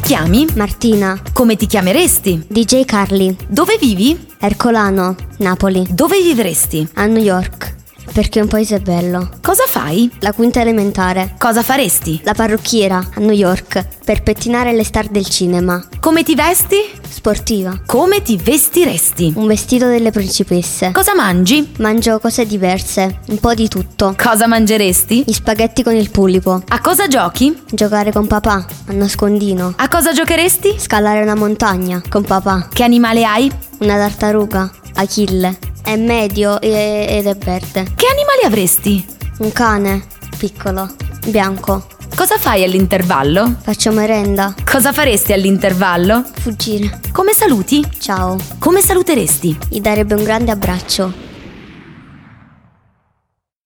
chiami? Martina. Come ti chiameresti? DJ Carly. Dove vivi? Ercolano, Napoli. Dove vivresti? A New York, perché è un paese bello. Cosa fai? La quinta elementare. Cosa faresti? La parrucchiera, a New York, per pettinare le star del cinema. Come ti vesti? Sportiva. Come ti vestiresti? Un vestito delle principesse. Cosa mangi? Mangio cose diverse, un po' di tutto. Cosa mangeresti? Gli spaghetti con il pulipo. A cosa giochi? Giocare con papà, a nascondino. A cosa giocheresti? Scalare una montagna, con papà. Che animale hai? Una tartaruga, Achille. È medio ed è verde. Che animali avresti? Un cane, piccolo, bianco. Cosa fai all'intervallo? Faccio merenda. Cosa faresti all'intervallo? Fuggire. Come saluti? Ciao. Come saluteresti? Gli darebbe un grande abbraccio.